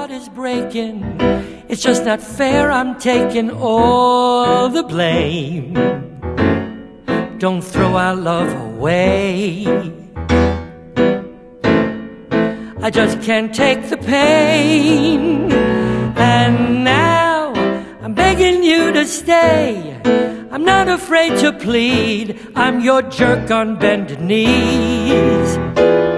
heart is breaking. It's just not fair, I'm taking all the blame. Don't throw our love away. I just can't take the pain. And now I'm begging you to stay. I'm not afraid to plead. I'm your jerk on bended knees.